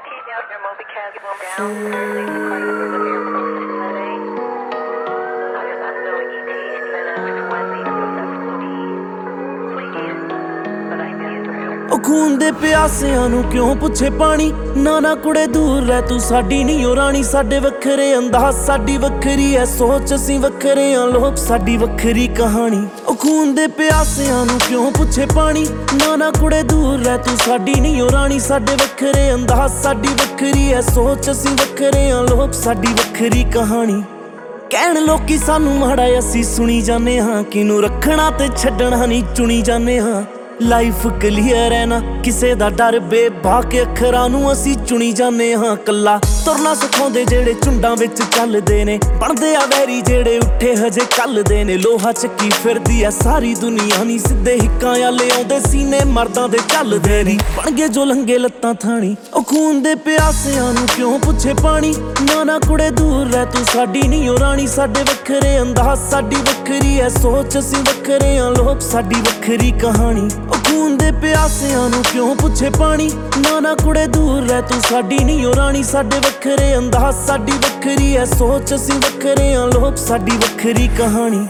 ਉਹ ਖੂਨ ਦੇ ਪਿਆਸਿਆਂ ਨੂੰ ਕਿਉਂ ਪੁੱਛੇ ਪਾਣੀ, ਨਾ ਨਾ ਕੁੜੇ ਦੂਰ ਰਹਿ ਤੂੰ ਸਾਡੀ ਨਹੀਂ ਓ ਰਾਣੀ। ਸਾਡੇ ਵੱਖਰੇ ਅੰਦਾਜ਼, ਸਾਡੀ ਵੱਖਰੀ ਐ ਸੋਚ, ਅਸੀਂ ਵੱਖਰੇ ਆਂ ਲੋਕ, ਸਾਡੀ ਵੱਖਰੀ ਕਹਾਣੀ। ਉਹ ਖੂਨ ਦੇ ਪਿਆਸਿਆਂ ਨੂੰ ਕਿਉਂ ਪੁੱਛੇ ਪਾਣੀ, ਨਾ ਨਾ ਕੁੜੇ ਦੂਰ ਰਹਿ ਤੂੰ ਸਾਡੀ ਨਹੀਂ ਓ ਰਾਣੀ। ਸਾਡੇ ਵੱਖਰੇ ਅੰਦਾਜ਼, ਸਾਡੀ ਵੱਖਰੀ ਐ ਸੋਚ, ਅਸੀਂ ਵੱਖਰੇ ਆਂ ਲੋਕ, ਸਾਡੀ ਵੱਖਰੀ ਕਹਾਣੀ। ਕਹਿਣ ਲੋਕੀ ਸਾਨੂੰ ਮਾੜਾ, ਅਸੀਂ ਸੁਣੀ ਜਾਂਦੇ ਹਾਂ, ਕਿਨੂੰ ਰੱਖਣਾ ਤੇ ਛੱਡਣਾ ਨਹੀਂ ਚੁਣੀ ਜਾਂਦੇ ਹਾਂ। ਲਾਈਫ ਕਲੀਅਰ ਹੈ ਨਾ ਕਿਸੇ ਦਾ ਡਰ, ਬੇਬਾਕ ਅੱਖਰਾਂ ਨੂੰ ਅਸੀਂ ਚੁਣੀ ਜਾਂਦੇ ਹਾਂ। ਕੱਲਾ ਤੁਰਨਾ ਸਿਖਾਉਂਦੇ ਜਿਹੜੇ ਝੁੰਡਾਂ ਵਿੱਚ ਚੱਲਦੇ ਨੇ, ਬਣਦੇ ਆ ਵੈਰੀ ਜਿਹੜੇ ਉੱਠੇ ਹਜੇ ਕੱਲਦੇ ਨੇ। ਲੋਹਾ ਚੱਕੀ ਫਿਰਦੀ ਐ ਸਾਰੀ ਦੁਨੀਆ ਨੀ, ਸਿੱਧੇ ਹਿੱਕਾਂ ਵਾਲੇ ਆਉਂਦੇ ਸੀਨੇ ਮਰਦਾਂ ਦੇ ਚੱਲਦੇ ਨੀ, ਬਣ ਗਏ ਜੋ ਲੰਗੇ ਲੱਤਾਂ ਥਾਣੀ। ਉਹ ਖੂਨ ਦੇ ਪਿਆਸਿਆਂ ਨੂੰ ਕਿਉਂ ਪੁੱਛੇ ਪਾਣੀ, ਨਾ ਨਾ ਕੁੜੇ ਦੂਰ ਰਹਿ ਤੂੰ ਸਾਡੀ ਨਹੀਂ ਓ ਰਾਣੀ। ਸਾਡੇ ਵੱਖਰੇ ਅੰਦਾਜ਼, ਸਾਡੀ ਵੱਖਰੀ ਐ ਸੋਚ, ਅਸੀਂ ਵੱਖਰੇ ਆਂ ਲੋਕ, ਸਾਡੀ ਵੱਖਰੀ ਕਹਾਣੀ। ਉਹ ਖੂਨ ਦੇ ਪਿਆਸਿਆਂ ਨੂੰ ਕਿਉਂ ਪੁੱਛੇ ਪਾਣੀ, ਨਾ ਨਾ ਕੁੜੇ ਦੂਰ ਰਹਿ ਤੂੰ ਸਾਡੀ ਨਹੀਂ ਓ ਰਾਣੀ। ਸਾਡੇ ਵੱਖਰੇ ਅੰਦਾਜ਼, ਸਾਡੀ ਵੱਖਰੀ ਐ ਸੋਚ, ਅਸੀਂ ਵੱਖਰੇ ਆਂ ਲੋਕ, ਸਾਡੀ ਵੱਖਰੀ ਕਹਾਣੀ।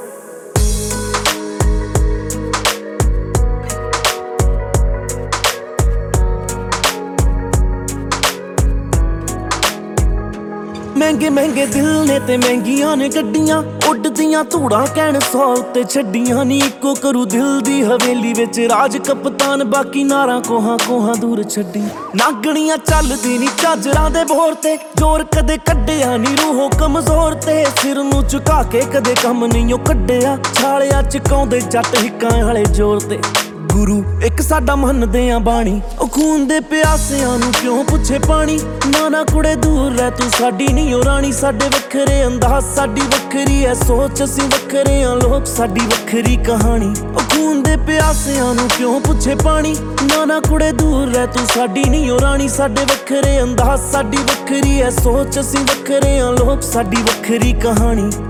ਮਹਿੰਗੇ ਮਹਿੰਗੇ ਦਿਲ ਨੇ ਤੇ ਮਹਿੰਗੀਆਂ ਨੇ ਗੱਡੀਆਂ, ਉੱਡਦੀਆਂ ਧੂੜਾਂ ਕਹਿਣ 100 ਉੱਤੇ ਛੱਡੀਆਂ ਨੀ। ਇੱਕੋ ਕਰੂ ਦਿਲ ਦੀ ਹਵੇਲੀ ਵਿੱਚ ਰਾਜ ਕਪਤਾਨ, ਬਾਕੀ ਨਾਰਾਂ ਕੋਹਾਂ ਕੋਹਾਂ ਦੂਰ ਛੱਡੀ। ਨਾਗਣੀਆਂ ਚੱਲਦੀ ਨੀ ਝਾਂਜਰਾਂ ਦੇ ਬੋਰ ਤੇ, ਜ਼ੋਰ ਕਦੇ ਕੱਢਿਆ ਨੀ ਰੂਹੋਂ ਕਮਜ਼ੋਰ ਤੇ। ਸਿਰ ਨੂੰ ਝੁਕਾ ਕੇ ਕਦੇ ਕੰਮ ਨਹੀਂ ਓ ਕੱਢਿਆ, ਛਾਲਿਆ ਚਕਾਉਂਦੇ ਜੱਟ ਹਿੱਕਾਂ ਵਾਲੇ ਜ਼ੋਰ ਤੇ। ਗੁਰੂ ਇੱਕ ਸਾਡਾ ਮੰਨਦੇ ਆ ਬਾਣੀ। ਉਹ ਖੂਨ ਦੇ ਪਿਆਸਿਆਂ ਨੂੰ ਕਿਉਂ ਪੁੱਛੇ ਪਾਣੀ, ਨਾ ਨਾ ਕੁੜੇ ਦੂਰ ਰਹਿ ਤੂੰ ਸਾਡੀ ਨਹੀਂ ਓ ਰਾਣੀ। ਸਾਡੇ ਵੱਖਰੇ ਅੰਦਾਜ਼, ਸਾਡੀ ਵੱਖਰੀ ਐ ਸੋਚ, ਅਸੀਂ ਵੱਖਰੇ ਆਂ ਲੋਕ, ਸਾਡੀ ਵੱਖਰੀ ਕਹਾਣੀ। ਉਹ ਖੂਨ ਦੇ ਪਿਆਸਿਆਂ ਨੂੰ ਕਿਉਂ ਪੁੱਛੇ ਪਾਣੀ, ਨਾ ਨਾ ਕੁੜੇ ਦੂਰ ਰਹਿ ਤੂੰ ਸਾਡੀ ਨਹੀਂ ਓ ਰਾਣੀ। ਸਾਡੇ ਵੱਖਰੇ ਅੰਦਾਜ਼, ਸਾਡੀ ਵੱਖਰੀ ਐ ਸੋਚ, ਅਸੀਂ ਵੱਖਰੇ ਆਂ ਲੋਕ, ਸਾਡੀ ਵੱਖਰੀ ਕਹਾਣੀ।